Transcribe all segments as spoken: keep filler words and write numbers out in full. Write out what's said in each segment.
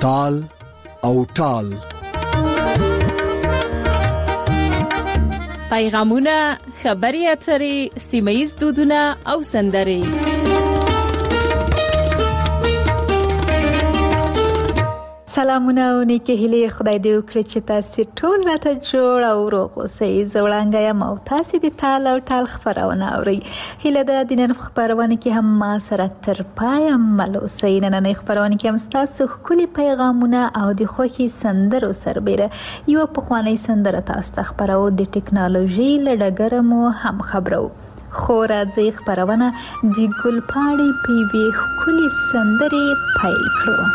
تال او ټال. پیغامونه، خبري اترې، سیمه‌ییز دودونه او سندرې. سلامونه او نیکه هیله خدای دې وکړي چې تاسو ټول راته جوړ او روغ اوسئ. زولانګه یم او تاسو د تال او ټال خبرونه اورئ. هیله ده د نن خبرونه کې هم ما سره تر پای مل اوسئ. نن خبرونه کې هم تاسو ښکلي پیغامونه او د خوښي سندرو سربېره یو پخوانی سندره تاسو ته خبرو د ټکنالوژي لړګره مو هم خبرو. خو راځي خبرونه د ګلپاړې په وی ښکلي سندرې پیل کړو.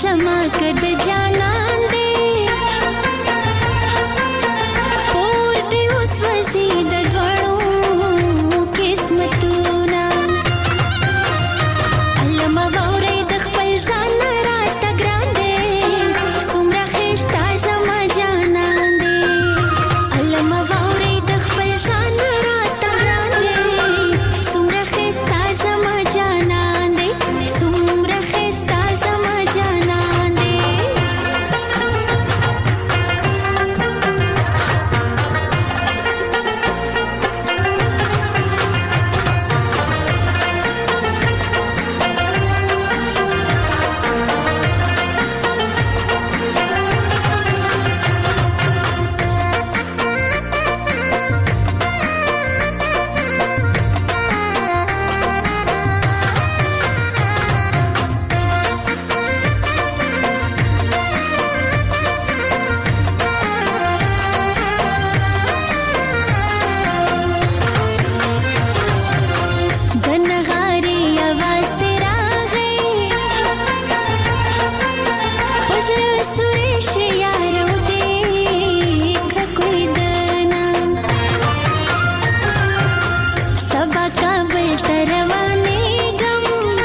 زما کد جانان دې پور دې اوس وزي د دوړو قسمتونه علما ووري د خپل ځان راته ګران دې څومره ښایسته زما جانان دې علما ووري د خپل ځان راته ګران دې څومره ښایسته زما جانان دې څومره ښایسته زما جانان دې د نغارې اواز دې راغی په زړه سورې شي یارو دې کړه کوی دنا سبا کابل ته روانېږم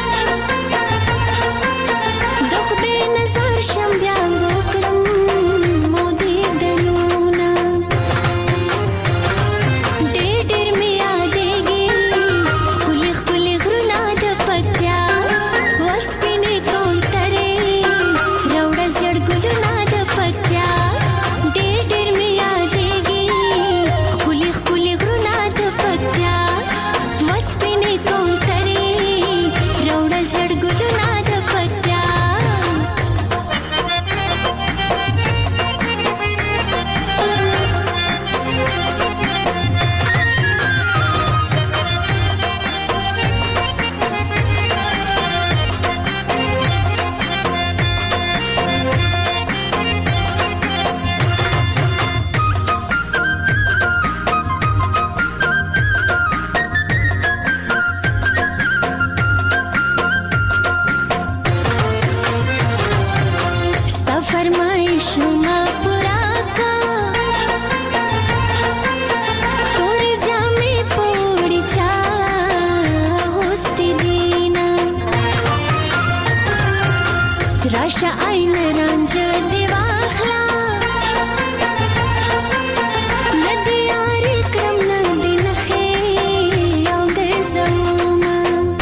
د خدای نظر شم بیا وکړم مودې دلونه ډېر ډېر مې یادېږي ښکلي ښکلي غرونه د پکتیا وسپینې کوترې راوړه زیړ ګلونه د پکتیا ډېر ډېر مې یادېږي ښکلي ښکلي غرونه د پکتیا وسپینې کوترې راوړه زیړ ګلونه د پکتیا ستا فرمایشونه پوره کا تورې جامې په وړي چا اغوستې دینه راشه آینه رانجه دې واخله نه دې یاري کړم نه دې نښې او ګرځومه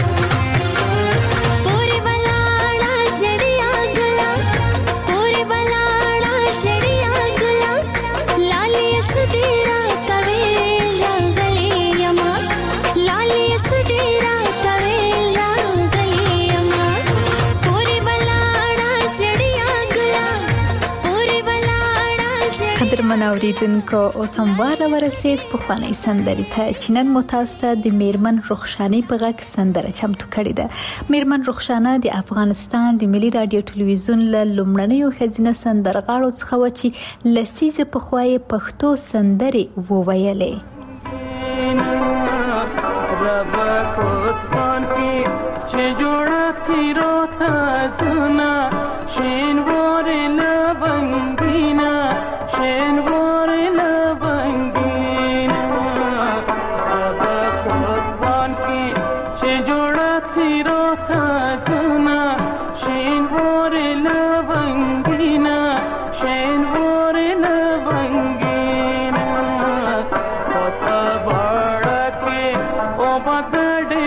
پورې ولاړه زړیا ګله پورې ولاړه زړیا ګله لالې اس دې راته ویل راغلې یما لالې اس دې راته ویل راغلې یما پورې ولاړه زړیا ګله پورې ولاړه زړیا قدرمن اوریدونکو اوس هم وار ورسید پخوانی سندرې ته چې نن مو تاسو ته د میرمن رخشانې په غږ سندره چمتو کړې ده. میرمن رخشانه د افغانستان د ملي رادیو ټلویزیون له لومړنیو ښځینه سندرغاړو څخه و چې لسیزې پخوا یې پښتو سندرې وویلې.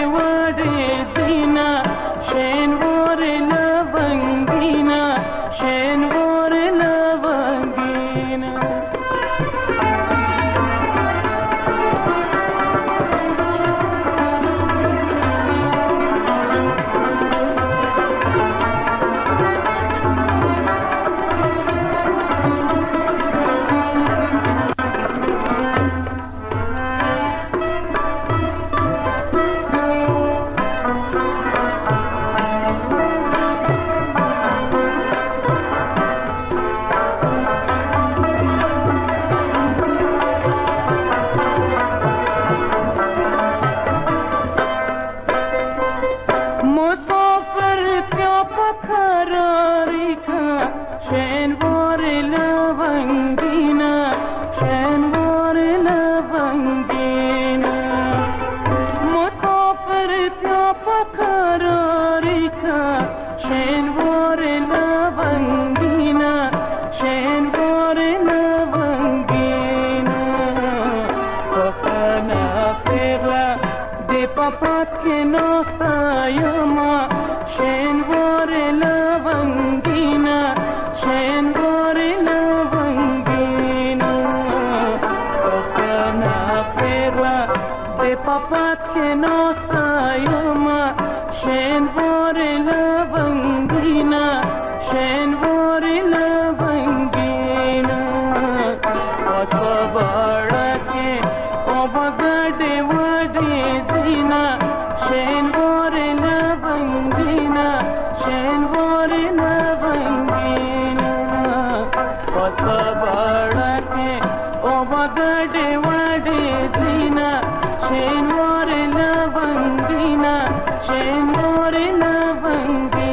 Shane شینوار لونگینا شینوار لونگینا پخنا پیغلا دی پاپات کے نوستایما شینوار لونگینا شینوار لونگینا پخنا پیغلا دی پاپات کے نوستایما شینوار لونگینا شینوار لونگینا واسباڑا کے اوبگڑے وڈے زینا شینوار لونگینا شینوار لونگینا واسباڑا کے اوبگڑے وڈے زینا شینوار لونگینا شینوار لونگینا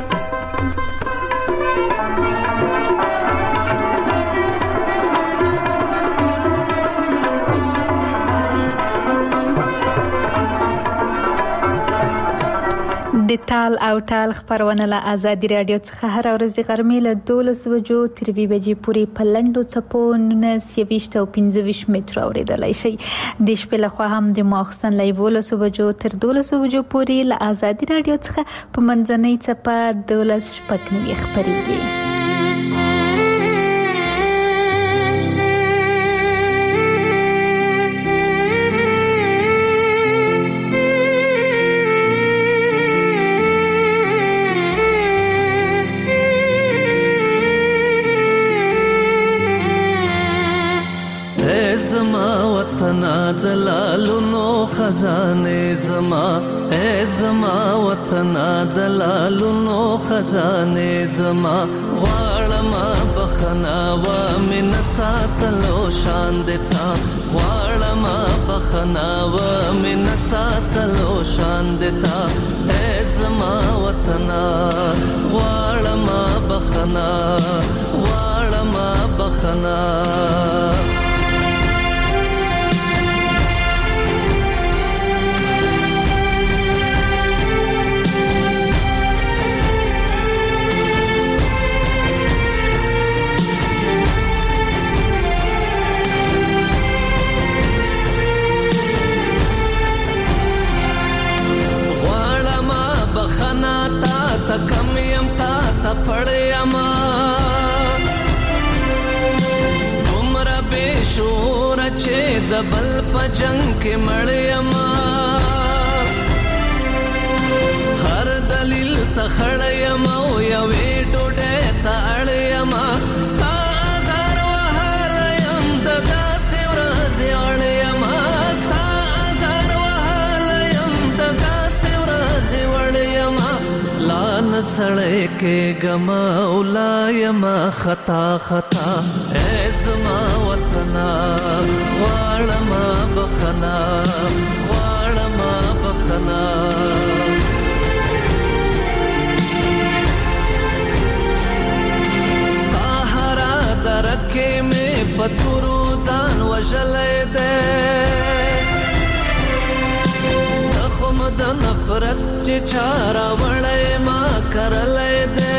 د تال او ټال خبرونه له آزادي رادیو څخه هر ورځ غرمې له دولس بجو تر وی بجې پورې په لنډو څپو نولس یویشت او پنځه ویشت متره اورېدلی شئ. د شپې لخوا هم د ماخوستن له یولسو بجو تر دولسو بجو پورې له آزادي رادیو څخه په منځنۍ څپه دولس شپږ نوي خپرېږي. دلالونو خزانه زما اے زما وطن دلالونو خزانه زما غواړم بخنا و من ساتلو شان دتا غواړم بخنا و من ساتلو شان دتا اے زما وطن غواړم بخنا غواړم بخنا تا کم یم تا تا پڑیما عمر بے شور چے دبل پا جنگ کے مڑیما ہر دلیل تا خڑیما او یوی ڈوڑے تا اڑیما ستا آزار و حالیم ددا سورازی اڑیما ستا آزار و حالیم ددا سورازی اڑیما لان سڑے کے گما اولایم خطا خطا اے زما وطنا غواړم بخنا غواړم بخنا ستا هرا درکې مې پتورو ځان وژلی دی تخم د نفرت چې چارا وړی ما کرلی دی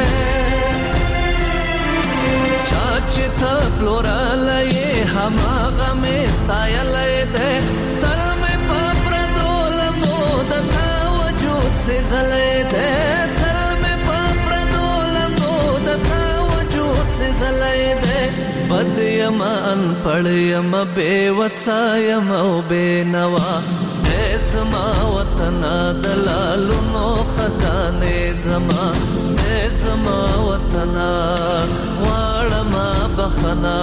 چا چې ته پلورلی هماغه مې ستایلی دی تل مې په پردو لمبو د تا وجود سېزلی دی تل مې په پردو لمبو د تا وجود سېزلی دی بد یم انپړ یم بې وسه یم او بې نوا اے زما وطن دلالونو خزانه زما اے زما وطن غواړم بخنا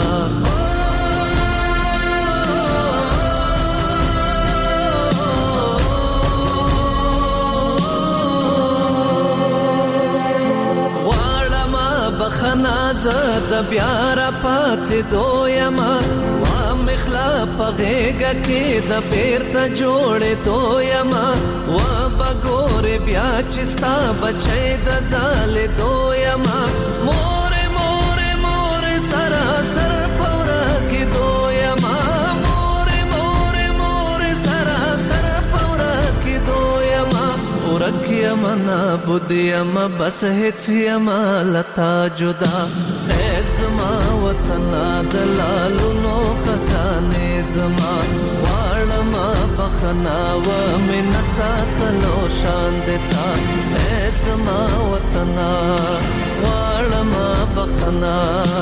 غواړم بخنا زد بیار پاتې دویما مخلا پغېګه کې د بیرته جوړې دویما و بګور بیا چې ستا بچی د ځالې دویما مور مور مور سرا سر پورا کې دویما مور مور مور سرا سر پورا کې دویما ورک یم نابود یم بس هیڅ یم لتا جدا اے زما وطنا دلالونو خزانه زما واړم بخنا و من ساتلو شان دتا اے زما وطنا واړم بخنا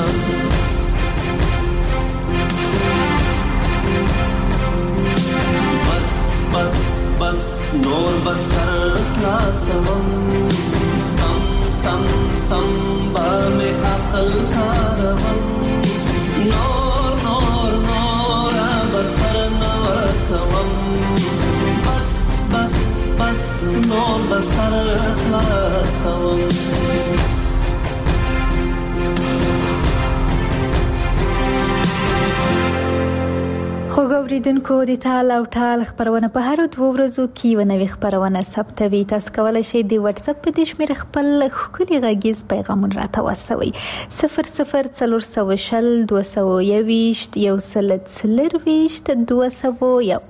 بس بس بس نور بسر خلاصوم سم سم سم با میں عقل کاروم نور نور نور بسر نور کوم بس بس بس نور بسر خلاصوم خو ګوریدونکو د تال او ټال خبرونه په هر دوه ورځو کې و نوې خبرونه ثبتوي. تاسو کولی شئ د واتس اپ په دې شمېره خپل ښکلي غږیز پیغامونه راته واستوئ. صفر صفر څلور سوه شل دوه سوه یوویشت یو سل څلرویشت دوه سوه یو.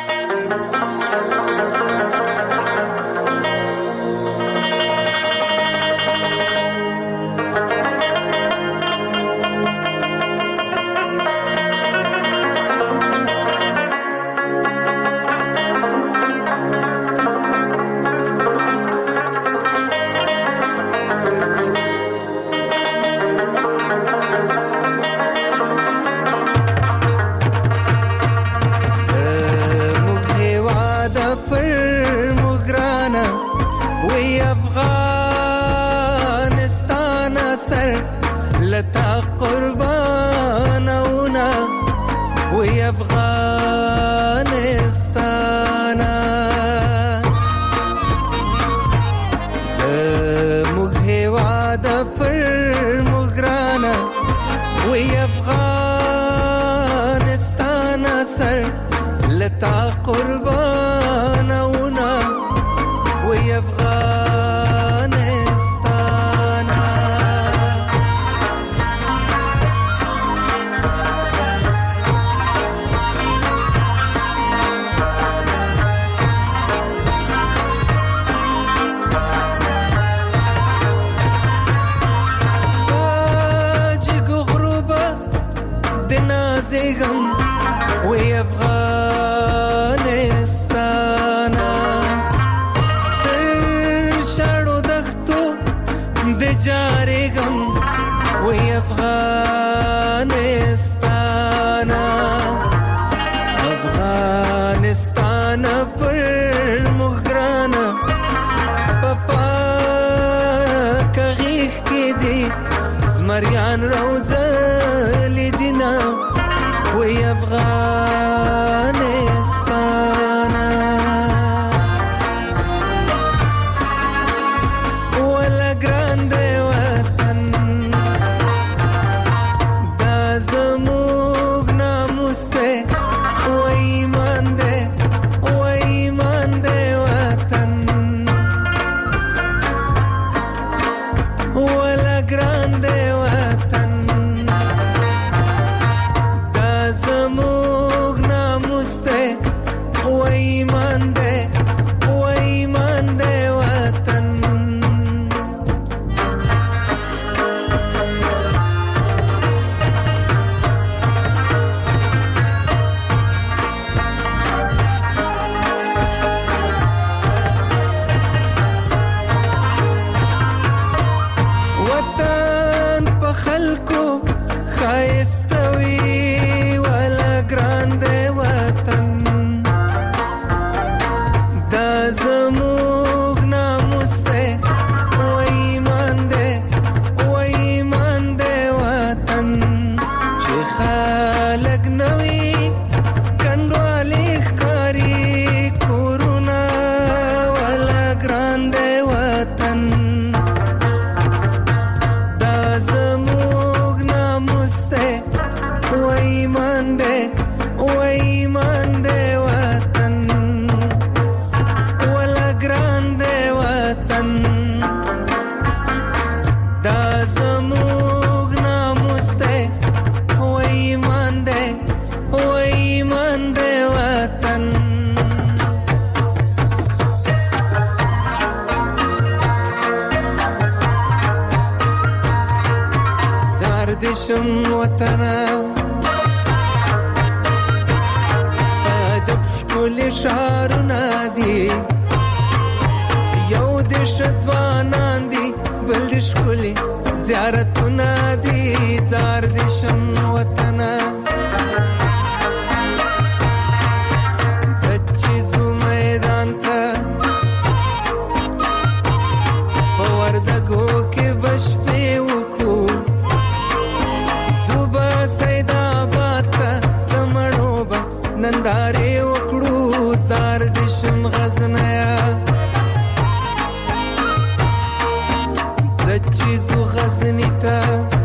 زمریان روزه لیدینا وی افغانستانا ولا گرانده وطن دا زموگ ناموسته و ایمان ده و ایمان ده وطن ولا grande وطن دشم وطنه ساجب شکل شارونه دي یو دش ځوانان دي بل د شکل زیارتونه دي زار دشم وطنه زچیزو میدان ته په وردګو کې بشپې وکړو زوبه سیدآباد ته د مړو به نندارې وکړو زار دشم غزنیه زچیزو غزنی ته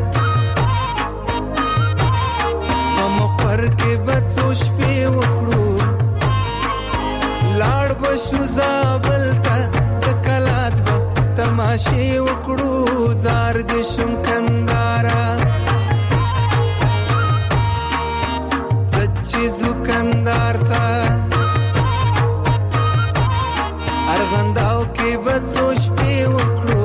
په مقر کې به څو شپې وکړو لاړ به شو زابل ته د کلات به تماشې وکړو زار دشم کندهاره زچیزو کندهار ته ارغنداو کې به څو شپې وکړو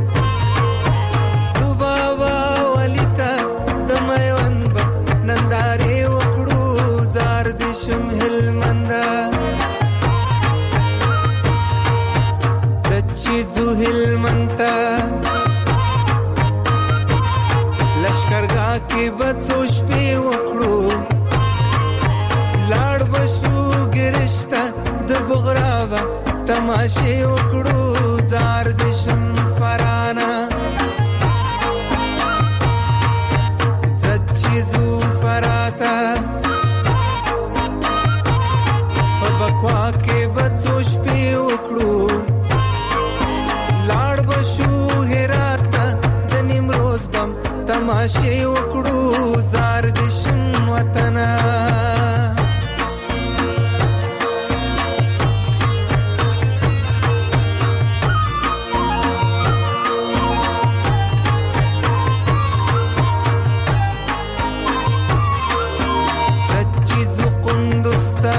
دشم هلمنده زچیزو هلمنده لشکرګاه کې به څو شپې وکړو لاړ به شو ګرشته د بغرا به تماشې وکړو زار دشم فرانه زچیزو فراته بکوا کې بچو شپې وکړو لاړ بشو هرات د نیمروز بم تماشې وکړو زار دشم وطنه زچیزو قندوز ته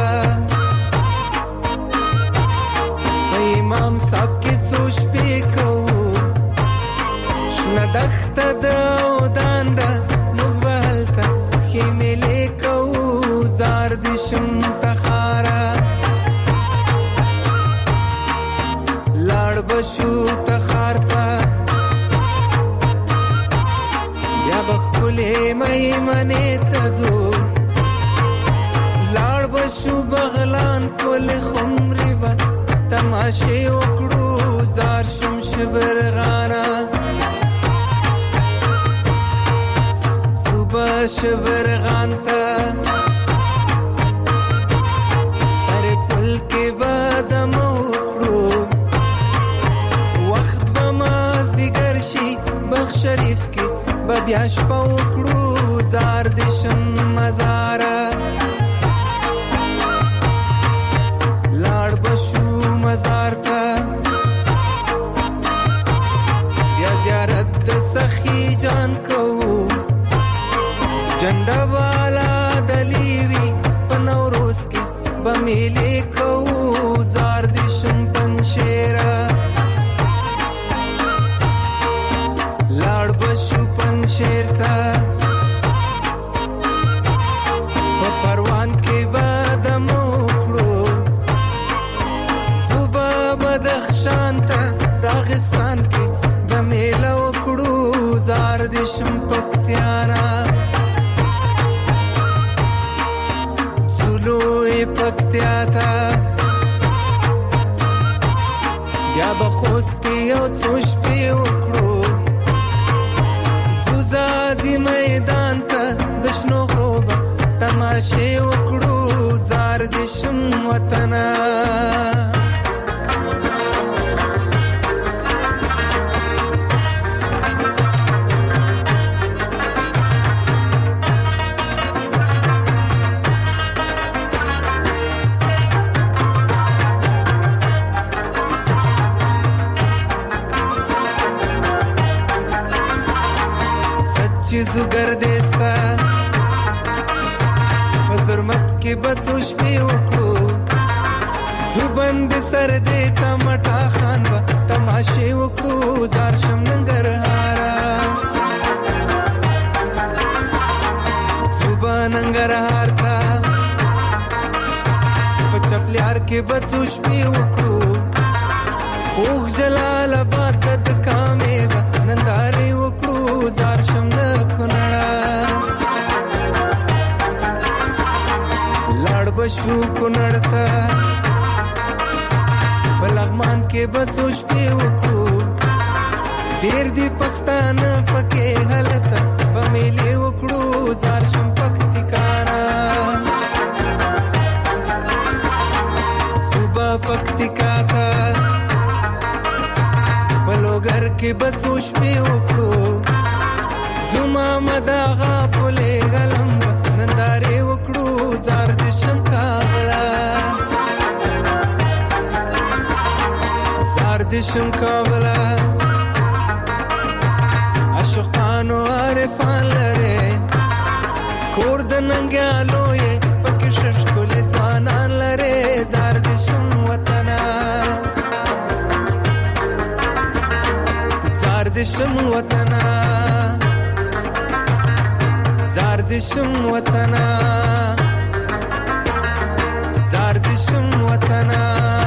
امام صاحب کې څو شپې کوو شنه دښته ده او دانده موږ به هلته خیمې کوو زار دشم تخاره لاړ به شو تخار ته بیا به ښکلې میمنې ته ځو لاړ به شو بغلان پل خمرې به تماشې وکړو زار شم شبرغانه صوبه شبرغان ته سر پل کې به دم وکړو وخت به مازدیګر شي بلخ شریف کې به بیا شپه وکړو زار دشم مزاره لاړ به شو مزار ته بیا زیارت د سخی جان کوو جنډه والا دلیوی په نوروز کې به میلې کوو زار دشم پنشیره لاړ به شو پنشیر ته په پروان کې به دم وکړو بدخشان ته راغستان کې د میله وکړو زار دشم پکتیانا زلوی پکتیا ته بیا به خوست کې یو څو شپې وکړو ځوځازي میدان ته د شنو غرو به تماشې وکړو زار دشم وطنه چیزو گردستا پزرمت کې بچو شپې وکړو زوبند سر دې تمټا خان با تماشې وکړو زار شم ننګرهارا ننګرهار تا په چپلیار کې بچو شپې وکړو خوږ جلال آباد ته د کامې به نندارې وکړو زار شم د کونړه لاړ به شو کونړ ته په لغمان کې بچو شپې وکړو ډېر دي پښتانه پکې هلته به میلې وکړو زار شم پکتیکانا صوبه پکتیکا ته په لوګر کې بچو شپې وکړو جمعه مداغه پولې غلم نندارې وکړو زار د شم کابلا زار د شم کابلا عاشقانو عارفان لره کور د ننګیالو یې پکې ششکولې ځوانان لره زار د شم وطنه زار د شم وطنه زار د شم وطنه زار د شم وطنه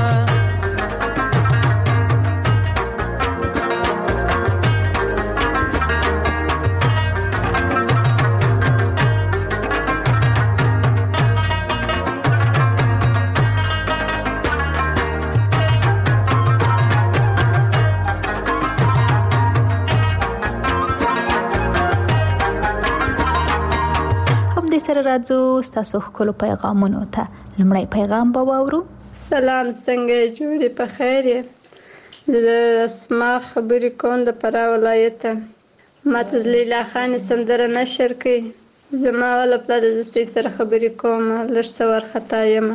سره راځو تاسو خپل پیغامونو ته لمړی پیغام به واورو. سلام، څنګه جوړې په خیر یې؟ زه اسما خبرې کوم د فراه ولایت. ماته لیلا خان سندره نشر کړي. زما لپاره د دې سره خبرې کوم لږ څه ورخطا یم.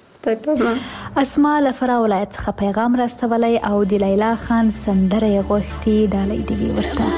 اسما له فراه ولایت څخه پیغام راستولی او د لیلا خان سندره یې غوښتي ډالۍ دی ورته.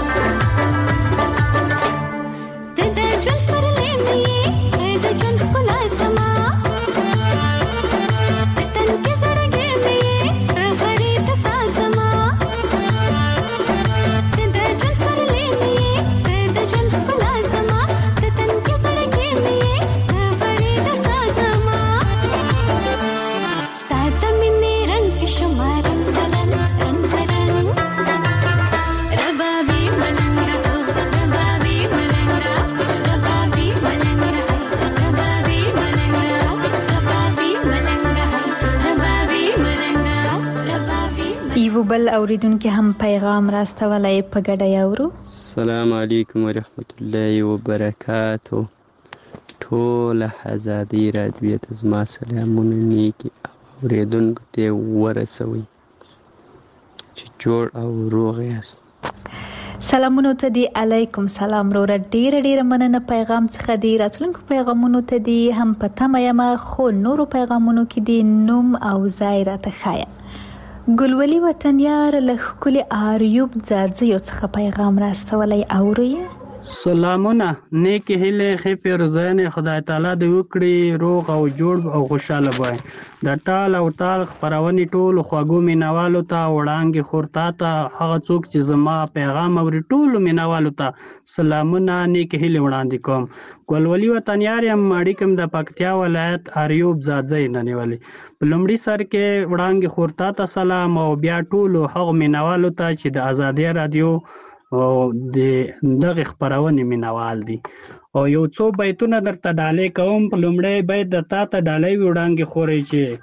Just for a name, the یو بل اوریدونکو هم پیغام راستولای په ګډه یاورو. السلام علیکم ورحمت الله وبرکاتو. ټول آزادی رادیو ته زما سلامونه نیکي اوریدونکو ته ورسوي چې جوړ او روغ یاست. سلامونو ته دی. علیکم سلام وروره. ډیره ډیره مننه پیغام څخه دی. راتلونکو پیغامونو ته دی هم په تمه یم، خو نورو پیغامونو کې دی نوم او ځای راته ښایه. ګلولي وطنیار له ښکلي آریوب ځاځیو څخه پیغام راستولی اورئ. سلامونه، نیکې هیلې ښې پیرزوینې خدای تعالی دې وکړي روغ او جوړ او خوشحاله وای. د ټال او ټال خپرونې ټولو خوږو مینوالو ته وړانګې خور تا ته هغه څوک چې زما پیغام اوري ټولو مینوالو ته سلامونه نیکې هیلې وړاندې کوم. ګلولي وطنیار یم، اړیکه م د پکتیا ولایت آریوب ځاځی نه نیولې. په لومړي سر کې وړانګې خور تا ته سلام او بیا ټولو هغو مینوالو ته چې د ازادي رادیو او د دغه خبرونه مینوال دي. او یو څو بیتونه درته ډالۍ کوم. په لومړی بیت د تا ته ډالۍ وړاندې خوري چې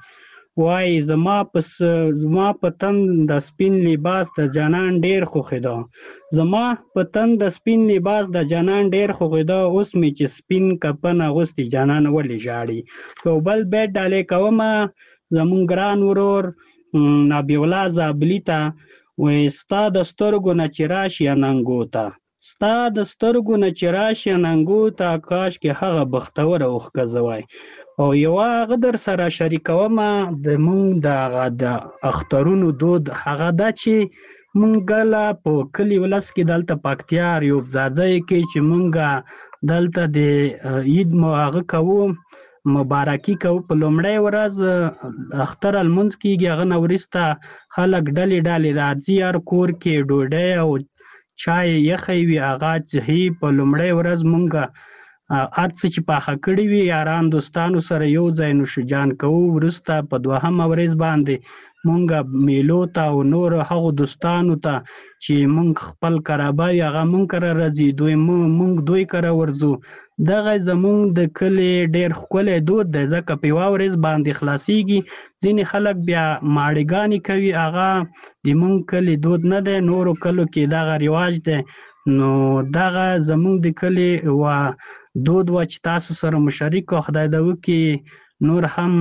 وای زما پس زما په تن د سپین لباس د جانان ډیر خوښیدا، زما په تن د سپین لباس د جانان ډیر خوښیدا، اوس می چې سپین کپن اغوستي جانان ولې جاړي. یو بل بیت ډالۍ کوم زمون ګران ورور نبی الله زابلی ته وای ستا د سترګو نه چې راشي اننګو ته، ستا د سترګو نه چې راشي اننګو ته، کاش کې هغه بختوره اوښکه وای. او یوه هغه در سره شریکومه د مونږ د د اخترونو دود هغه ده چې مونږ له په کلي ولس کې دلته پکتیا آریوب ځاځی کې چې مونږ دلته د عید مو هغه کوو مبارکي کوو. په لومړی ورځ اختر لمونځ کېږي، هغه نه وروسته خلک ډلې ډلې راځي، هر کور کې ډوډۍ او چای یخی وي هغه څښي. په لومړی ورځ مونږ هر څه چې پاخه کړي وي یاران دوستانو سره یو ځای نوشجان کوو. وروسته په دوهمه ورځ باندې مونږ میلو ته او نور هغو دوستانو ته چې مونږ خپل قرابه وي هغه مونږ کره راځي، دوی مونږ دوی کره ورځو. دغه زمونږ د کلي ډېر ښکلی دود دی، ځکه په یوه ورځ باندې خلاصیږي. ځینې خلک بیا ماړېګانې کوي، هغه د مونږ کلي دود نه دی، نورو کلو کې دغه رواج دی. نو دغه زمونږ د کلي و دود و چې تاسو سره مشارک و. خدای دې وکړي نور هم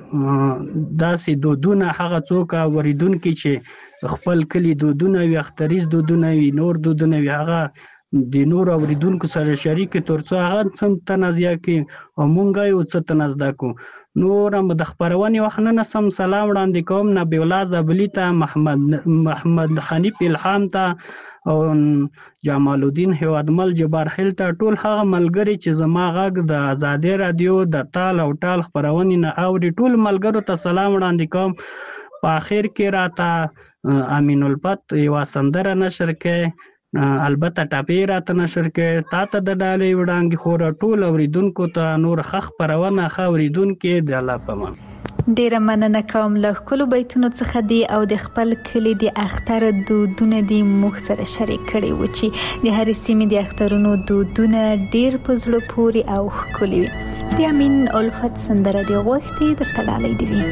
داسې دودونه هغه څوک اوریدونکي چې خپل کلي دودونه وي، اختریز دودونه وي، نور دودونه وي، هغه د نور اوریدونکو سره شریک تر څو هغه څه تنازع کړي او مونږ یو څه تنازع کوو. نور هم د خپرونې وخت نه نسم سلام وړاندې کوم نبی الله زابلی ته، محمد محمد حنیف الهام ته او جمال الدین هیوادمل جبار خیل ته، ټول هغه ملګري چې زما غږ د ازادي رادیو د ټال او ټال خپرونې نه اوري، ټول ملګرو ته سلام وړاندې کوم. په آخر کې راته امین الفت یوه سندره نشر کړې، البته ټاپې راته نشر کړې. تا ته د ډالۍ وړاندې خوره ټول اوریدونکو ته نور ښه خپرونه ښه اوریدونکي د الله په امان. ډیره مننه کوم له ښکلو بیتونو څخه دی او د خپل کلي د اختر دودونه دی موږ سره شریک کړي و چې د هرې سیمې د اخترونو دودونه ډیر په زړه پورې او ښکلي وي. د امین الفت سندره دی غوښتې درته ډالۍ دی وي.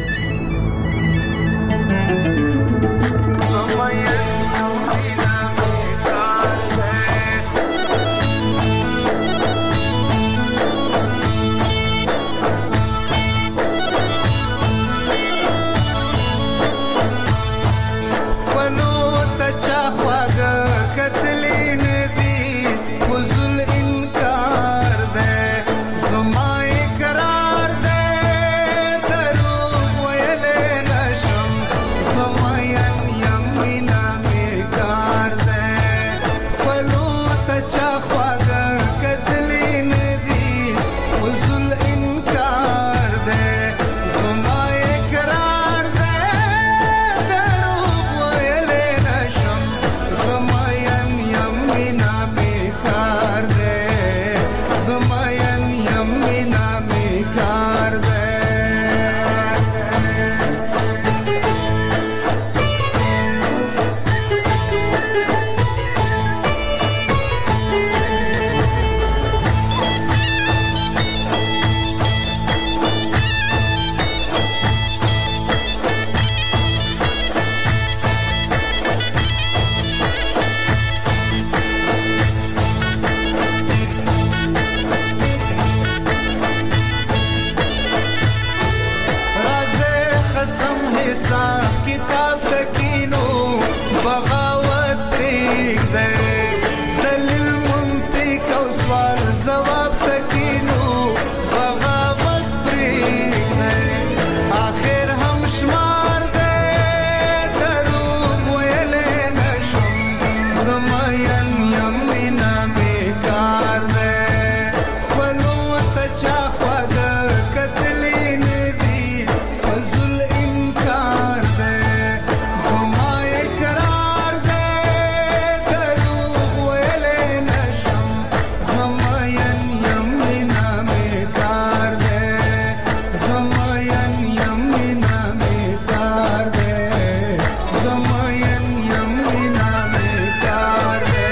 بغاوت پرېږدئ دلیل منطق او سوال ځواب تکینو بغاوت پرېږدئ آخر هم شمار دی دروغ ویلی نشم زما یم یم مینا بیکار دی خپلو ته چا خواږه کتلي نه دي فضل انکار دی زما اقرار دی دروغ ویلی نشم زما یم یم مینا بیکار دی زما یم یم مینا بیکار دی زما یم یم مینا بیکار دی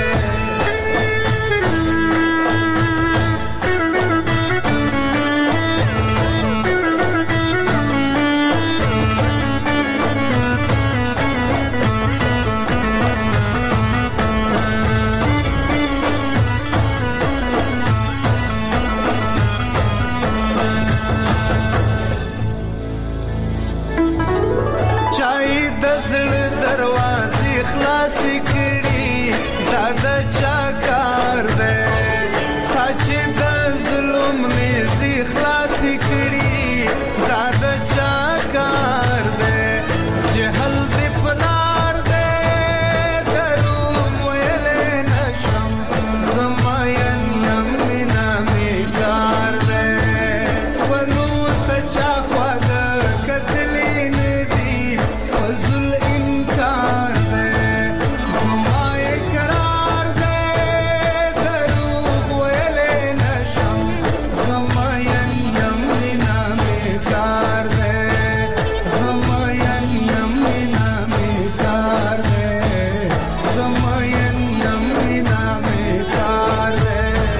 چای د زړه دروازې خلاصې کړي دا د چا کار دی تا چې د ظلم نیزې خلاصې کړي دا د چا کار دی جهل دې په لار دی دروغ ویلی نشم زما یم یم مینا بیکار دی خپلو ته چا خواږه کتلي نه دي فضل انکار دی زما اقرار دی دروغ ویلی نشم زما یم یم مینا بیکار دی زما یم یم مینا بیکار دی زما یم یم مینا بیکار دی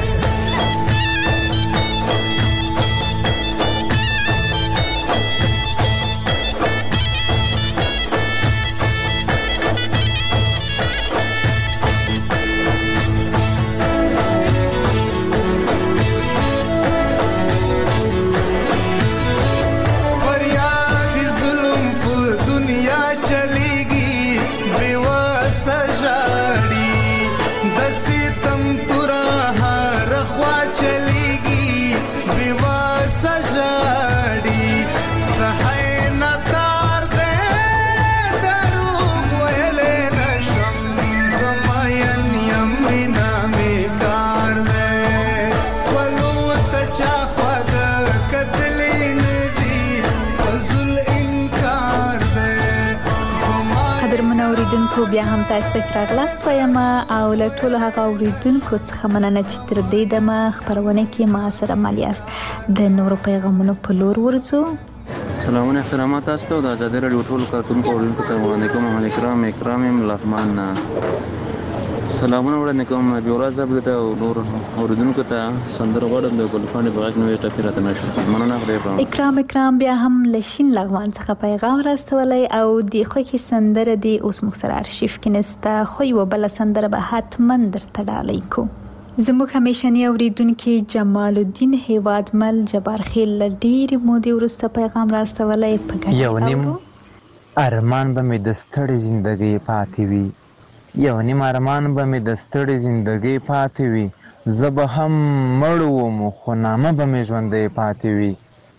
فریاد ظلم په دنیا چلیږي بېوسه ژاړي د ستم توره هر خوا چلیږي بېوسه ژاړي څه نتار دی دروغ ویلی نشم زما یم یم مینا بیکار دی خپلو ته چا خواږه کتلي نه دي فضل انکار دی زما قدرمنو اوریدونکو بیا هم تاسو ته راغلاست وایم او له ټولو هغه اوریدونکو څخه مننه چې تر دې دمه خپرونه کې ما سره مل یاست د نورو پیغامونو په لور ورځو. سلامونه احترامات تاسو ته د ازادي راډیو ټولو کارکونکو اوریدونکو ته وړاندې کوم محمد اکرام اکرام یم لغمان نه. سلامونه وړاندې کوم بیورا صاحب ته او نور اوریدونکو ته سندره غواړم د ګلفانې په غږ نوې ټاپي راته نشو مننه خدای په اکرام اکرام بیا هم لشین لغمان څخه پیغام راستولی او دی خو کې سندره دی اوس موږ سره ارشیف کې نسته خو یو بل سندره به حتما درته ډالۍ کو. زموږ همیشنی اوریدونکي جمال الدین هیوادمل جبار خیل ډېرې مودې وروسته پیغام راستولی په ګډه یو نیم ارمان به مې د ستړې زندګۍ پاتې وي یو نیم ارمان به مې د ستړې زندګۍ پاتې وي زه به هم مړ وم خو نامه به مې ژوندی پاتې وي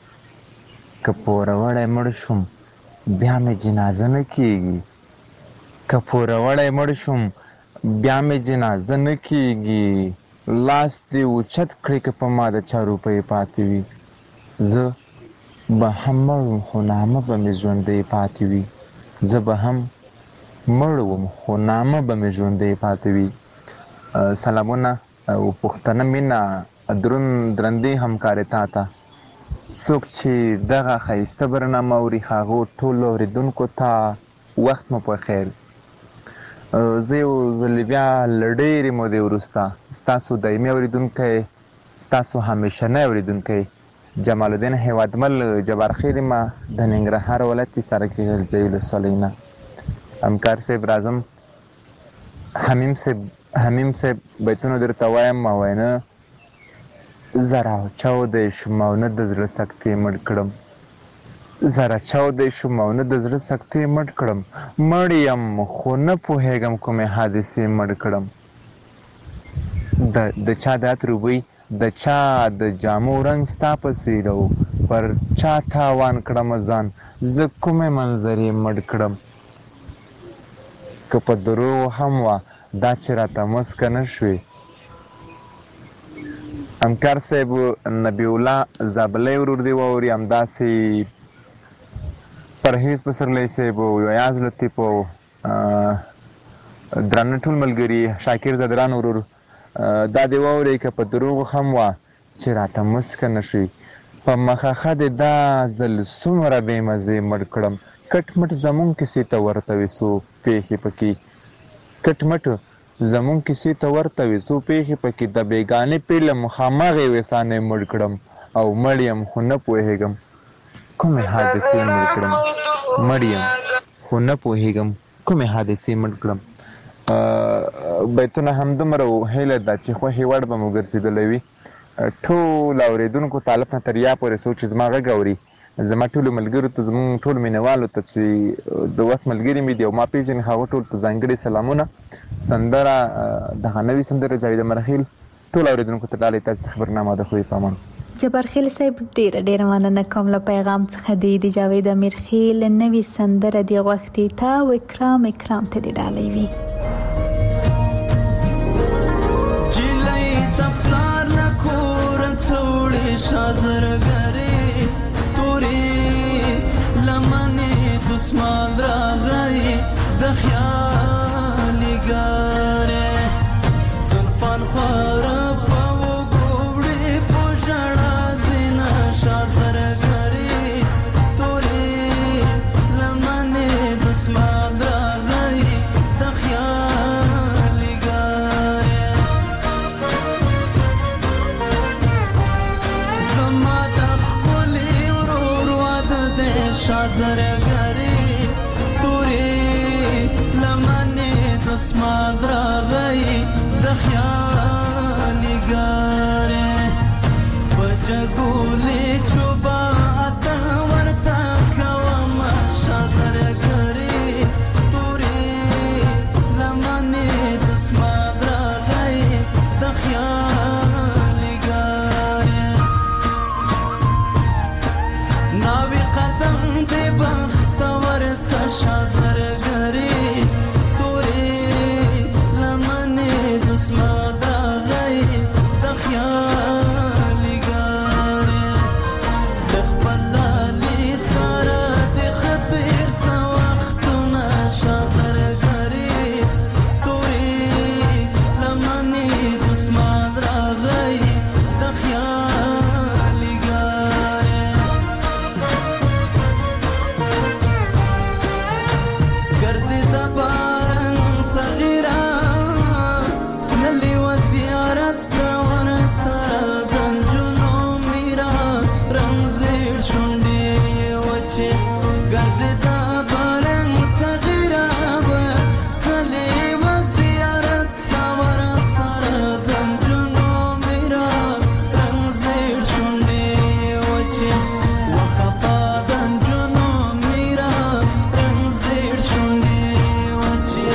که پوروړی مړ شوم بیا مې جنازه نه کیږي که پوروړی مړ شوم بیا مې جنازه نه کیږي لاس دې اوچت کړې که په ما د چا روپۍ پاتې وي زه به هم مړ وم خو نامه به مې ژوندی پاتې وي زه به هم مړ وم خو نامه به مې ژوندی پاتې وي. سلامونه او پښتنه مینه دروند درندې همکارې تا ته څوک چې دغه ښایسته برنامه اوري هغو ټولو اورېدونکو ته وخت مو په خیر. زه یو ځلې بیا له ډېرې مودې وروسته ستاسو دایمي اورېدونکی ستاسو همیشنی اورېدونکی جمال الدین هیوادمل جبار خیل یم د ننګرهار ولایت سرکې غلجۍ ولسوالۍ نه. همکار صاحب راځم حمیم صاحب حمیم صاحب بیتونه درته وایم ما وینه زرا چاودی شم او نه د زړه سکتې مړ کړم زره چاودی شوم او نه د زړه سختې مړ کړم مړ یم خو نه پوهېږم کومې حادثې مړ کړم د د چا د عطرو بوی د چا د جامو رنګ ستا په څېر و پر چا تاوان کړم ځان زه کومې منظرې مړ کړم که په دروغو هم وه دا چې راته مسکه نه شوې همکار صاحب نبی الله زابلی ورور دی واوري همداسې پرهیز پسرلی صاحب و یاز لطیف و درانه ټول ملګري شاکر زدران ورور دا دې واورئ که په دروغو هم وه چې راته مسکه نه شي په مخه دې دا ځل څومره بې مزې مړ کړم کټ مټ زمونږ کیسې ته ورته وې څو پېښې پکې کټ مټ زمونږ کیسې ته ورته وې څو پېښې پکې د بېګانې پیله هماغې ویسانې مړ کړم او مړ یم خو نه پوهېږم کومې حادثې مړ کړم مړ یم خو نه پوهېږم کومې حادثې مړ کړم بیتونه همدومره هیله ده چې خوښې وړ به مو ګرځېدلی وي ټول اورېدونکو طالب نه تر یا پورې څوک چې زما غږ اوري زما ټولو ملګرو ته زموږ ټولو مینهوالو ته چې د وخت ملګري مې دي او ما پېژني هغو ټولو ته ځانګړي سلامونه سندره دغه نوې سندره جاوید مرخیل ټول اورېدونکو ته ډالۍ تاسو ته خبرنامه د خوی په امان جبار خیل صاحب ډیره ډیره مننه کوم له پیغام څخه دی د جاوید مرخیل نوې سندره دی غوښتي تا و اکرام اکرام ته دی ډالۍ وي شازرګری تورې لمنې دسمان راغی د خیال ګاره زلفان خور په وګړې په ژړا زینا شازرګری تورې لمنې دسمان راغی د خیال ګاره شازرګری تورې لمنې دسماد راغی د خیال ګاره بجګولې چوبا اته ورته کوم شازرګری تورې لمنې دسماد راغی د خیال ګاره ناوی قدم دې بختور شازرګری تورې لمنې دسماد راغی د خیال ګاره د خپل لالي سره د خطر څه وختونه شازرګری تورې لمنې دسماد راغی د خیال ګاره ګرځي د باران تغیرا نلی و زیارت ور سره د جنو میرا رنگ زیر شونډې وچه ګرځي د باران تغیرا نلی و زیارت ور سره د جنو میرا رنگ زیر شونډې وچه وخفا د جنو میرا رنگ زیر شونډې وچه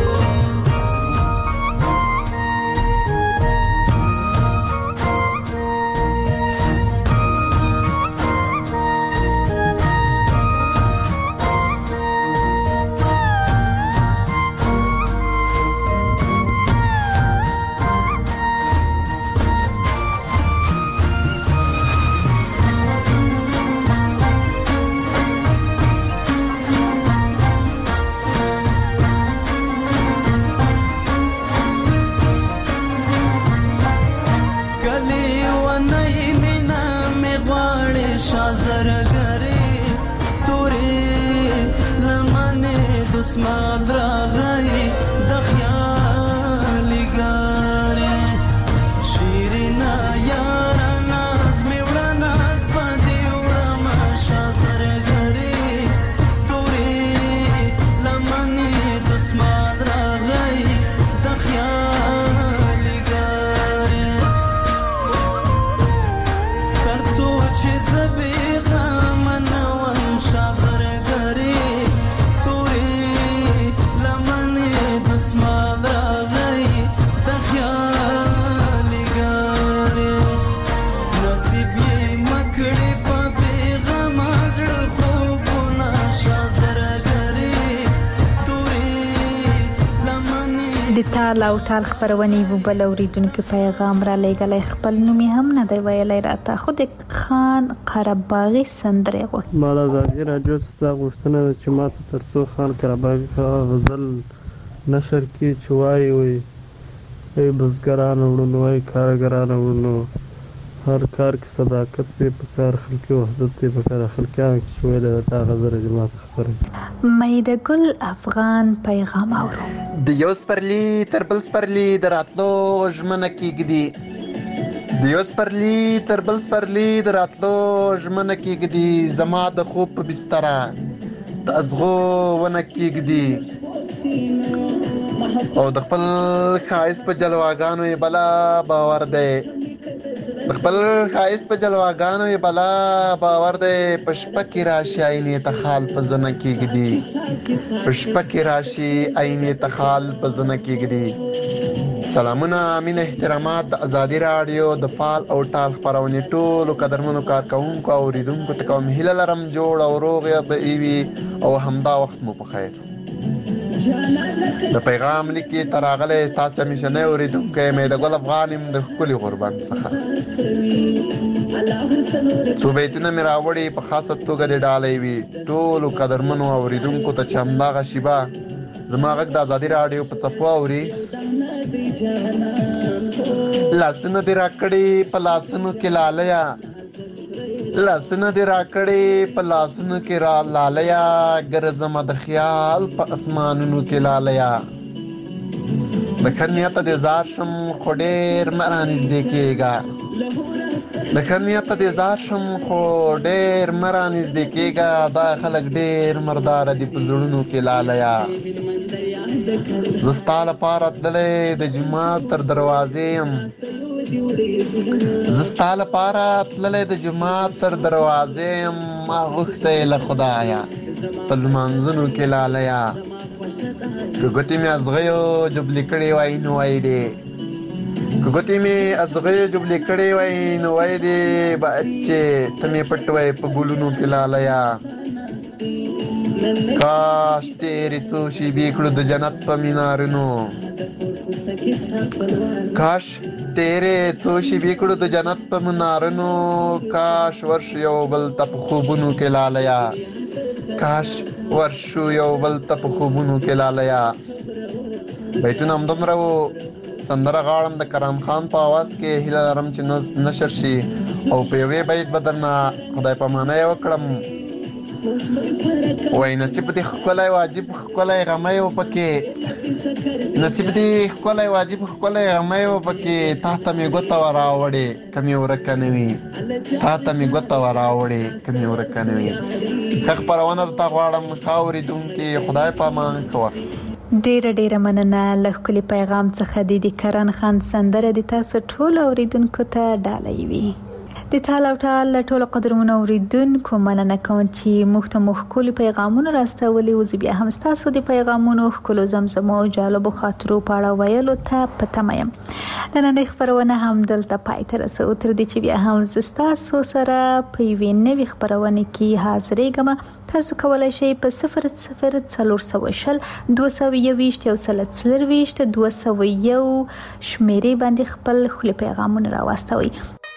کلی ونی مینا می غواړي شازرګری تورې لمنې دسماد راغی د خیال ګاره شیرینا یار ناز می وړه ناز باندې وړم شازرګری تورې لمنې دسماد راغی د خیال ګاره تر څو چې زبې غم نه وم اسمان راغی د خیال ګارې نصیب یې مکړې په پیغام زړه خوبونه شازره ګرې تورې لمنې د تال او ټال خپرونې یو بل اوریدونکو پیغام را لېږلی خپل نوم یې هم نه دی ویلی راته خو د خان قرهباغي سندرې غوښتې ما د ازادي راډیو څخه غوښتنه ده چې ما ته تر څو خان قرهباغي غزل نشر کړي چې وایي وایي ای بزګرانو وړونو ای کارګرانو وړونو هر کار کې صداقت دی په کار خلقي وحدت دی په کار خلقیانو کې چې ویلی ده دا غزل چې ما ته خبره میده ګل افغان پیغام اورو د یو سپرلي تر بل سپرلي د راتلو ژمنه کېږدي د یو سپرلي تر بل سپرلي د راتلو ژمنه کېږدي زما د خوب په بستره د ازغو ونه کېږدي او د خپل ښایست په جلواګانو یې بلا باور دی د خپل ښایست په جلواګانو یې بلا باور دی په شپه کې راشي عینې ته خال په زنه کېږدي په شپه کې راشي عینې ته خال په زنه کېږدي سلامونه مینه احترامات د ازادي راډیو د فال او ټال خپرونې ټولو قدرمنو کارکوونکو او اوریدونکو ته کوم هیله لرم جوړ او روغ به وي او همدا وخت مو په خیر د پیغام لیکي تر راغلی تاسو همیشنی اورېدونکی میده ګل افغان یم د ښکلي غوربند څخه څو بیتونه مې راوړي په خاصه توګه د ډالۍ وي ټولو قدرمنو اورېدونکو ته چې همدغه شیبه زما غږ د ازادي راډیو په څپو اوري لاسونه دې راکړي په لاسونو کې لالیا لاسونه دې راکړي په لاسونو کې را لالیا ګرځمه د خیال په اسمانونو کې لالیا د ښه نیته دې زار شم خو ډېر مه رانږدې کېږه د ښه نیته دې زار شم خو ډېر مه رانږدې کېږه دا خلک ډېر مرداره دي په زړونو کې لالیا زه ستا لپاره تللی د جومات تر دروازې یم زه ستا لپاره تللی د جومات تر دروازې یم ما غوښتی له خدایه په لمانځونو کې لالیا که ګوتې مې ازغیو جبلې کړې وای نو وای دی که ګوتې مې ازغیو جبلې کړې وای نو وای دی باید چې ته مې پټ وای په ګلونو کې لالیا کاش تیرې څو شیبې کړو د جنت په مینارونو کاش تیرې څو شیبې کړو د جنت په منارونو کاش ورشو یو بل ته په خوبونو کې لالیا کاش ورشو یو بل ته په خوبونو کې لالیا بیتونه همدومره وو سندره غاړم د کرم خان په اواز کې هیله لرم چې نشر شي او په یوې بیت به درنه خدای پامانه یې وکړم وای نصیب دې ښکلی واجب ښکلی غمی و پکې نصیب دې ښکلی واجب ښکلی غمی و پکې تا ته مې ګوته وراوړې که مې ورکه نه وي تا ته مې ګوته وراوړې که مې ورکه نه وي ښه خپرونه درته غواړم ښه اورېدونکي خدای پامان کوه ډیره ډیره مننه له ښکلي پیغام څخه د د کرن خان سندره د تاسو ټولو اوریدونکو ته ډالۍ وي د تال او ټال له ټولو قدرمنو اوریدونکو مننه کوم چې موږ ته مو ښکلي پیغامونه راستولي او زه بیا هم ستاسو د پیغامونو ښکلو زمزمو او جالبو خاطرو په اړه ویلو ته په تمه یم نننۍ خپرونه هم دلته پای ته رسوو تر دې چې بیا هم زه ستاسو سره په یوې نوې خپرونې کې حاضرېږم تاسو کولی شئ په صفر صفر څلور سوه شل دوه سوه یوویشت یو سل څلرویشت دوه سوه یو شمېرې باندې خپل ښکلي پیغامونه راواستوئ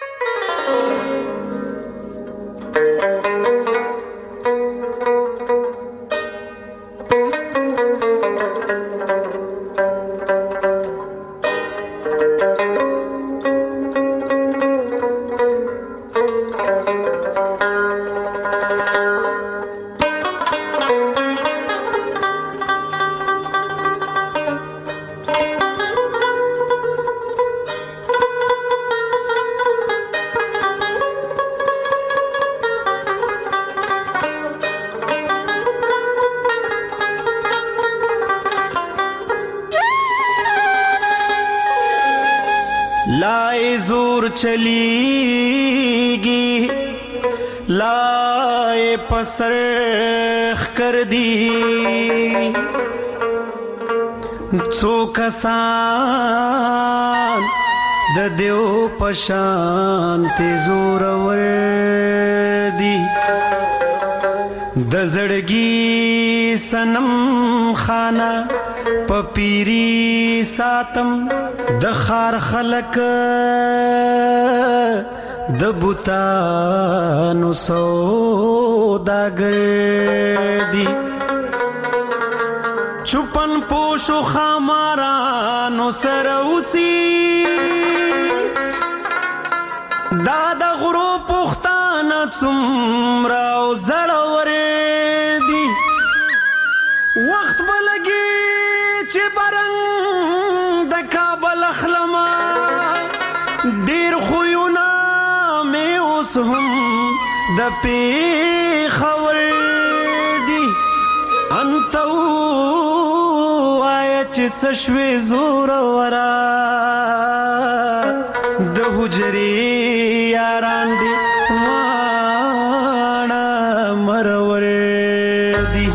لای زور چلیگی لای پسرخ کر دی څو کسان د دیو پشان تیزور ور دی د زړګي سنم خانه پپیری ساتم د خار خلق د بوتانو سوداګر دی چوپن پوشو خامارانو سره اوسي دا د غرو پختانه څومره او زړور دي وخت به لګي چې برنګ د کابل اخلمه ډېر خویونه مې اوس هم د پېښور دي انته ووایه چې څه شوې زورورا د حجرې یاران دي واړه مرور دي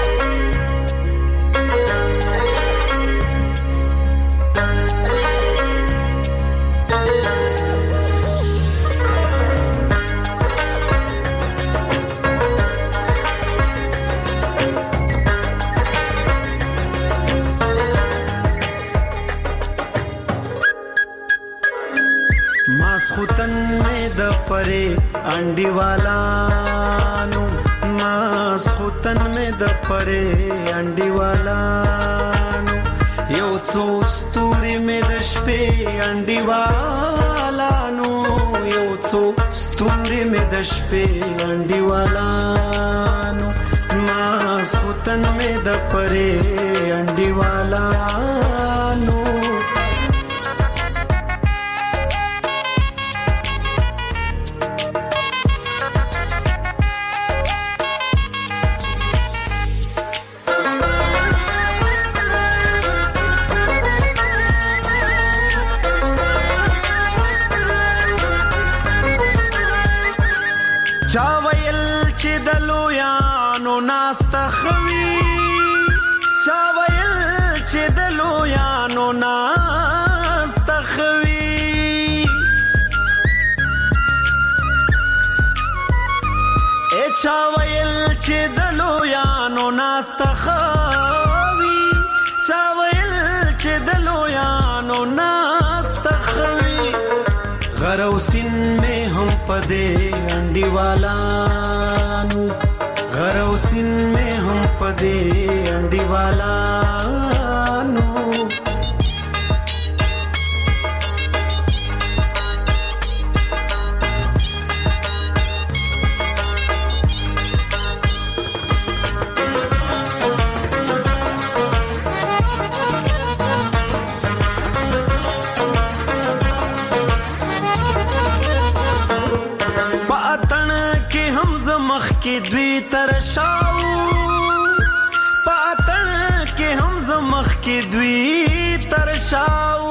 پرے انڈی والانو ماس خوتن میں د پرے انڈی والانو یو څو ستوري میں د شپې انڈی والانو یو څو ستوري میں د شپې انڈی والانو ماس خوتن میں د پرے انڈی والانو چا ویل چې د لویانو ناسته خوي چا ویل چې د لویانو ناسته خوي ای چا ویل چې د لویانو ناسته خوي چا ویل چې د لویانو ناسته خوي غروسین میں ہم پدے انڈی والانو غروسین میں ہم پدے انڈی والانو کې دوی ترشاو پاتن کې هم زمخ کې دوی ترشاو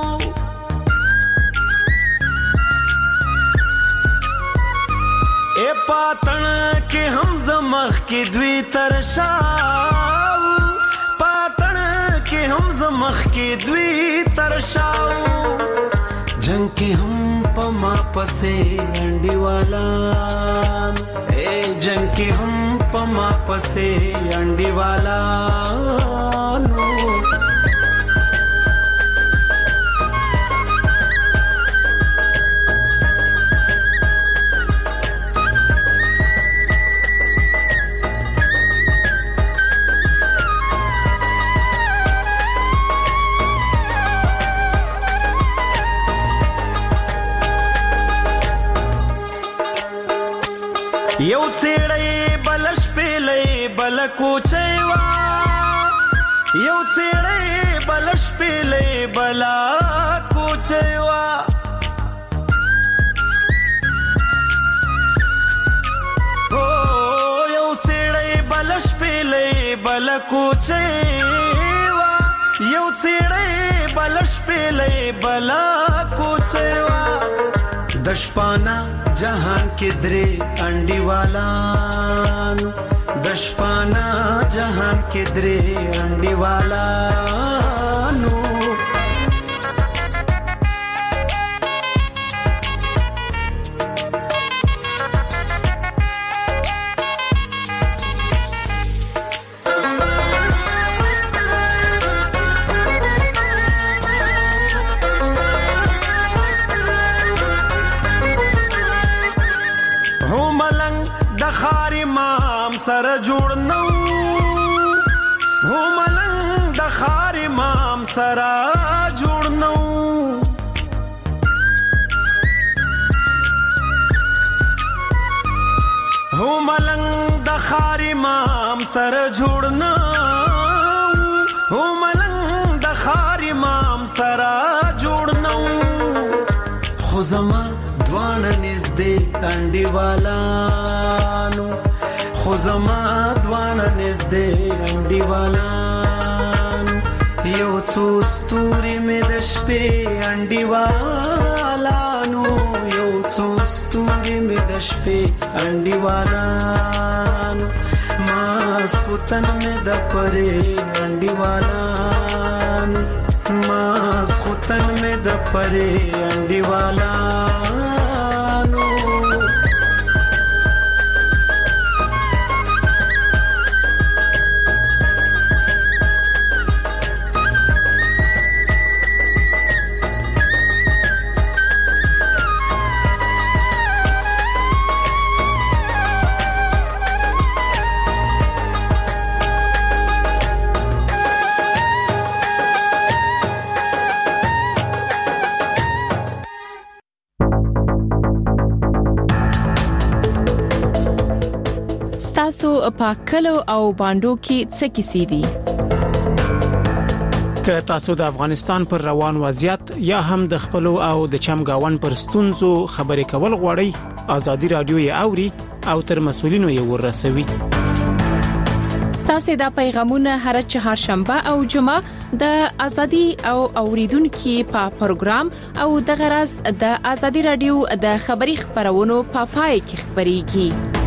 اے پاتن کې هم زمخ کې دوی ترشاو پاتن کې هم زمخ کې دوی ترشاو جنگ کې هم پما پسې انډي والان اے جنگ کې هم پما پسې انډي والانو یو څېړې بلش پیلې بل کوچېوا یو څېړې بلش پیلې بل کوچېوا او یو څېړې بلش پیلې بل کوچېوا یو څېړې بلش پیلې بل کوچېوا دشپانا जहान के द्रे अंडी वालान दशपाना जहान के द्रे अंडी वाला سره جوړ نو هو ملنګ د خار امام سره جوړ نو هو ملنګ د خار امام سره جوړ نو هو ملنګ د خار امام سره جوړ نو خو زما دوان نزدې انډیوالانو خو زما دوان نزدې انډیوالانو یو څو ستوري مې د شپې انډیوالانو یو څو ستوري مې د شپې انډیوالانو ماسخوتن مې د پرې انډیوالانو ماسخوتن مې د پرې انډیوالانو تاسو پاکلو او باندو کې څه کیسې دي که تاسو د افغانستان پر روان وضعیت یا هم د خپل او د چمګاون پر ستونزو خبرې کول غواړئ ازادي رادیو یې اوري او تر مسولینو یې ورسوي ستاسو د پیغامونه هر چهارشنبه او جمعه د ازادي او اوریدونکو په پروګرام او د غرض د ازادي رادیو د خبري خبرونو په پای کې خبريږي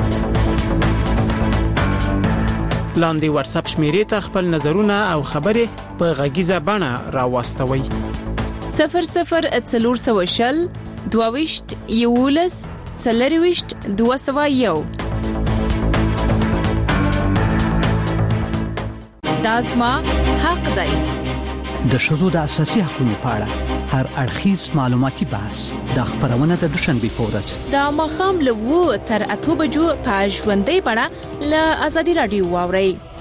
لاندې واتس اپ شمیرې ته خپل نظرونه او خبرې په غږیزه بڼه راوستوي صفر صفر څلور سوه شل دوهويشت یولس څلرويشت دوه سوه یو داسما حق دی د شذو د اساسي حقوقو په اړه هر اړخیز معلوماتي بحث د خبرونه د دوشنبه په ورځ د مخام له وو تر اته بجو په ژوندۍ بڼه له ازادي رادیو واوري